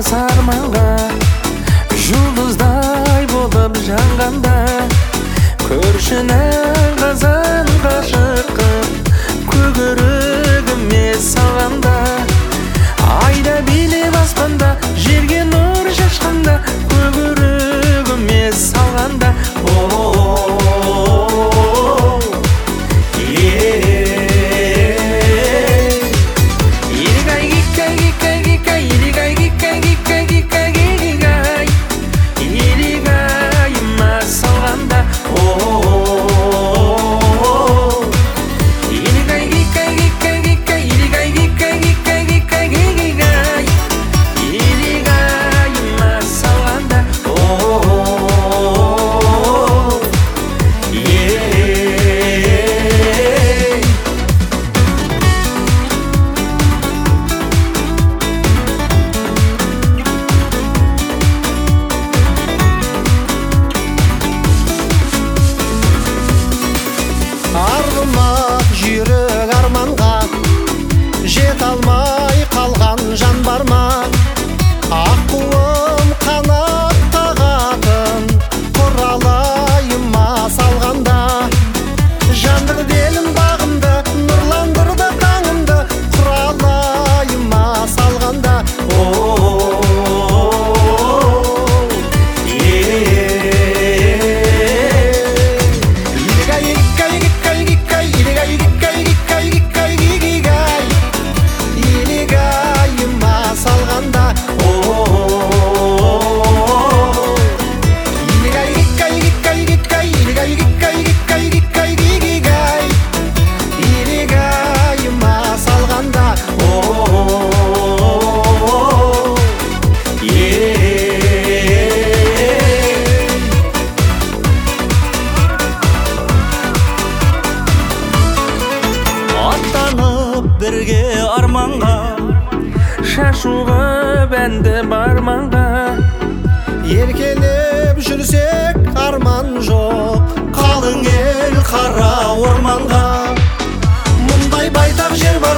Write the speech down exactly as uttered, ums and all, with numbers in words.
болмас арманға, жұлдыздай болып жанғанда, көршінің қазан қашыққып көгерігіме салғанда, айда билеп аспанда, жерге нұр шашқанда, көгерігіме салғанда. Арғымақ жүйрік арманға, жет алмай қалған жан бар ма? Аққуым қанат қағатын, құралайыма салғанда, жандыр делім бағымды, нұрландырды таңымды, құралайыма салғанда. Бірге арманға, шашуға бәнді барманға, еркелеп жүрсек арман жоқ, қалың ел қара орманға. Мұндай байтақ жер бар